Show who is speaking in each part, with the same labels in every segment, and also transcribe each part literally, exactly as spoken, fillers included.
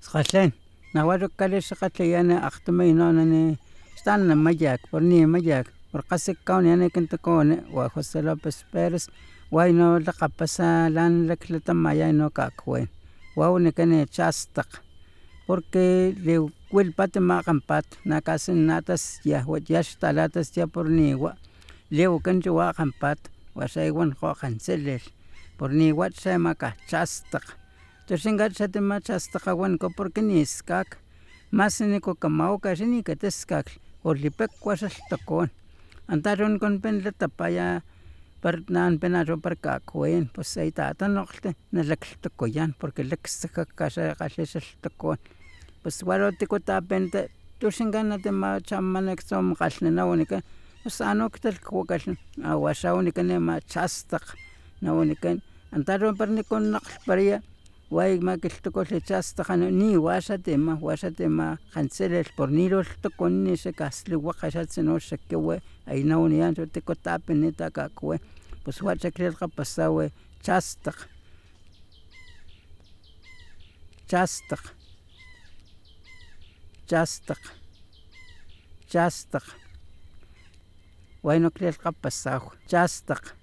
Speaker 1: Skhallen nawaru kalishqatlayana aqtumaynonani están mayak por ni mayak por qasik kawn yani kintakone wa José López Pérez wayno laqapasa lan laklatama no kakwen wawni kane chastaq porque le wilpata maqampat nakasin natas ya yash talatas ya por niwa leu kanchu waqampat wasaywan qoqanselel por niwa chemaka chastaq toshingat chatima chastaqawan ko porque niskak mas niko kamauka shini kateskak orlipek kwashal takon antaron kon pen letapaya parnan penaro parka kwen pues ay tatanoqte nalaktakoyan porque leksaka kasha qashishal takon pues waro tikotapente tushinganate ma chamaneksom qalnawnika pues anoktel kwakal awashawnika ma chastaq nawnikan antaron parnikon naqparia way makiltukol chastaqano ni washatema washatema qanselel por nirol tokonni shekasli waqashatsino shekewe aynawni yancho tikotapenita kakwe pues wachaklelqa pasawe chastaq chastaq chastaq chastaq wayno klelqa pasaw chastaq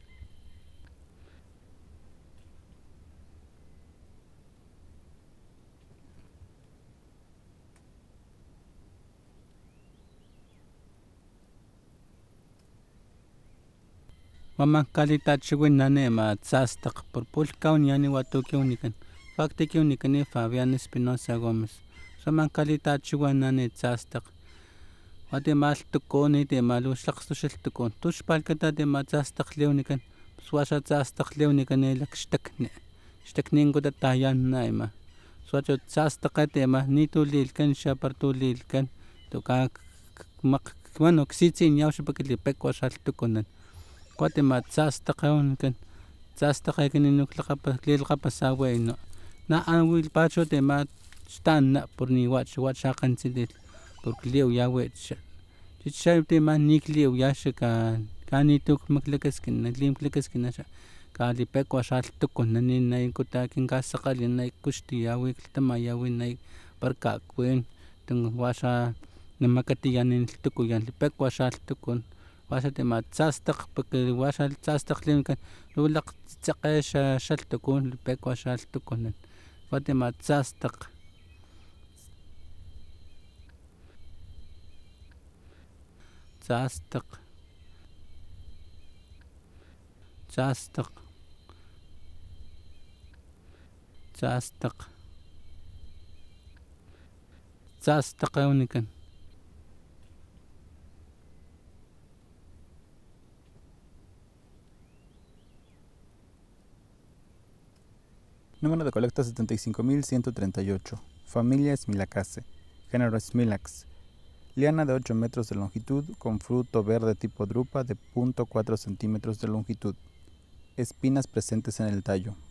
Speaker 2: Mamá kalita chiwinane ma tzastaq por pulkawn yani watukiwnikan faktikiwnikani Fabián Espinosa Gómez saman kalita chiwanane tzastaq wate mal tukoni te maluxlaqsushil tukon tuxpalkata te ma tzastaq liwnikan swasha tzastaq liwnikan elak shtakne shtakninkuta tayanna ima swacho tzastaqate ma nitulilkan shapartulilkan tuka maq bueno ksitzin yawshapakilipek washal tukunan Cuate ma tzastaqawn kan tzastaqaykan nuklaqapa klilqapasawayno na anwil pacho te ma stanna por ni wach wachaqanchilil por kliw yawech chichay te ma nikliw yashaka kanituk maklakaskin naklim klakaskin asha kalipek washal tukun nani nay kutakin kasaqalin nay kushti yawi tama yawi nay parka kwen tung washa namakatiyanin tukuyan lipek washal tukun wasate ma tzastaq porque washal tzastaq liwnikan lulaq tzaqesha shal tukun lipek washal tukunan wate ma tzastaq tzastaq tzastaq tzastaq tzastaqawnikan
Speaker 3: Número de colecta setenta y cinco mil ciento treinta y ocho. Familia Smilacase. Género Smilax. Liana de ocho metros de longitud con fruto verde tipo drupa de punto cuatro centímetros de longitud. Espinas presentes en el tallo.